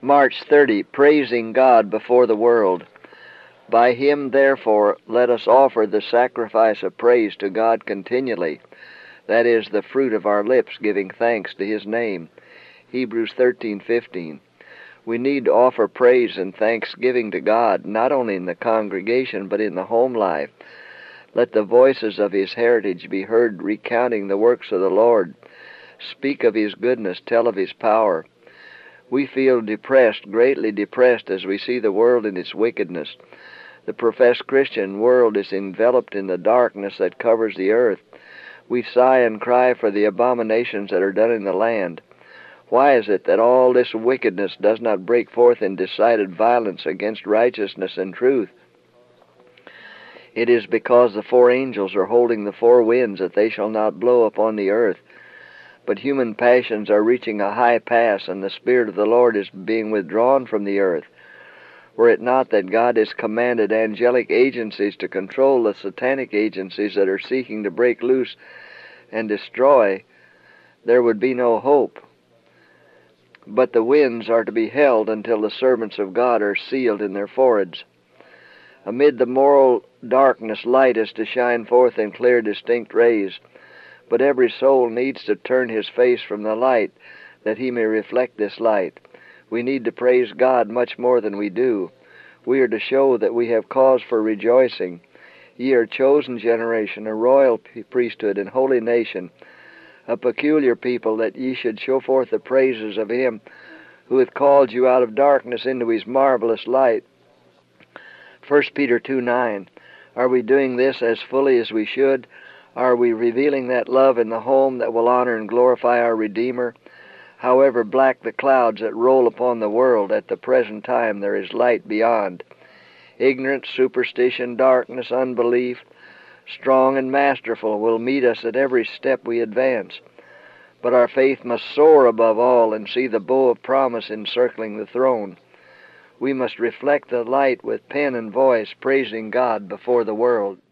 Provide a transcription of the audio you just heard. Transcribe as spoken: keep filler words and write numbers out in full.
March thirtieth, praising God before the world. By him, therefore, let us offer the sacrifice of praise to God continually, that is, the fruit of our lips giving thanks to his name. Hebrews thirteen fifteen. We need to offer praise and thanksgiving to God, not only in the congregation, but in the home life. Let the voices of his heritage be heard recounting the works of the Lord. Speak of his goodness, tell of his power. We feel depressed, greatly depressed, as we see the world in its wickedness. The professed Christian world is enveloped in the darkness that covers the earth. We sigh and cry for the abominations that are done in the land. Why is it that all this wickedness does not break forth in decided violence against righteousness and truth? It is because the four angels are holding the four winds, that they shall not blow upon the earth. But human passions are reaching a high pass, and the Spirit of the Lord is being withdrawn from the earth. Were it not that God has commanded angelic agencies to control the satanic agencies that are seeking to break loose and destroy, there would be no hope. But the winds are to be held until the servants of God are sealed in their foreheads. Amid the moral darkness, light is to shine forth in clear, distinct rays. But every soul needs to turn his face from the light, that he may reflect this light. We need to praise God much more than we do. We are to show that we have cause for rejoicing. Ye are a chosen generation, a royal priesthood, and holy nation, a peculiar people, that ye should show forth the praises of him who hath called you out of darkness into his marvelous light. First Peter two nine. Are we doing this as fully as we should? Are we revealing that love in the home that will honor and glorify our Redeemer? However black the clouds that roll upon the world, at the present time there is light beyond. Ignorance, superstition, darkness, unbelief, strong and masterful, will meet us at every step we advance. But our faith must soar above all and see the bow of promise encircling the throne. We must reflect the light with pen and voice, praising God before the world.